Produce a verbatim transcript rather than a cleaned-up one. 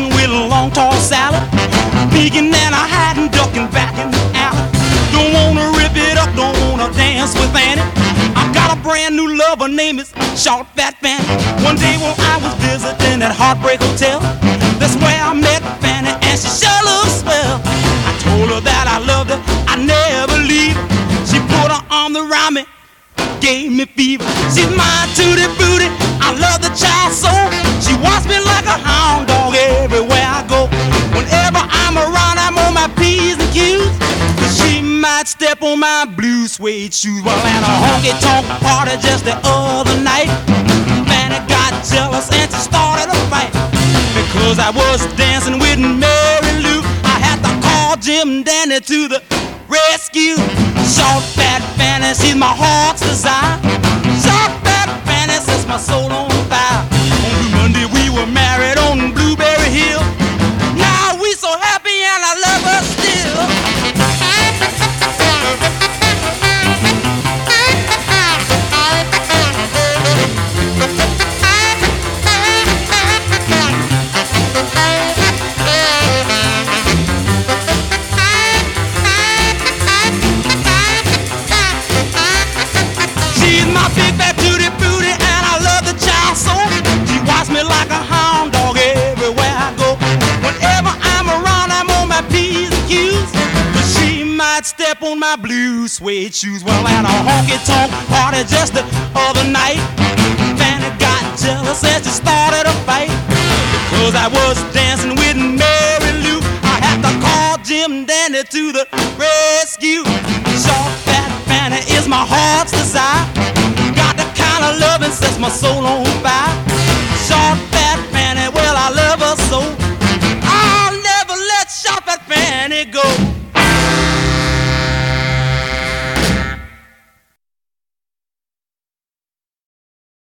dancing with a long tall salad, peeking and a hiding, ducking back in the alley. Don't wanna rip it up, don't wanna dance with Fanny. I got a brand new lover, name is Short Fat Fanny. One day when I was visiting at Heartbreak Hotel, that's where I met Fanny, and she sure looks swell. I told her that I loved her, I never leave her. She put her arm around me, gave me fever. She's my tutti booty, I love the child so. She wants me like a hound dog everywhere I go. Whenever I'm around, I'm on my P's and Q's, 'cause she might step on my blue suede shoes. Well, at a honky-tonk party just the other night, Fanny got jealous and she started a fight, because I was dancing with Mary Lou. I had to call Jim Dandy to the rescue. Short Fat Fanny, she's my heart's desire. Short Fat Fanny sets my soul on fire. On Blue Monday we were married on Blueberry Hill. Now we so happy and I love her still. She's my big fat tutti booty and I love the child so. She watches me like a hound dog everywhere I go. Whenever I'm around, I'm on my P's and Q's, but she might step on my blue suede shoes. Well, at a honky-tonk party just the other night, Fanny got jealous and she started a fight, because I was dancing with Mary Lou. I had to call Jim Dandy to the rescue. Short Fat Fanny is my heart's desire. Got the kind of loving sets my soul on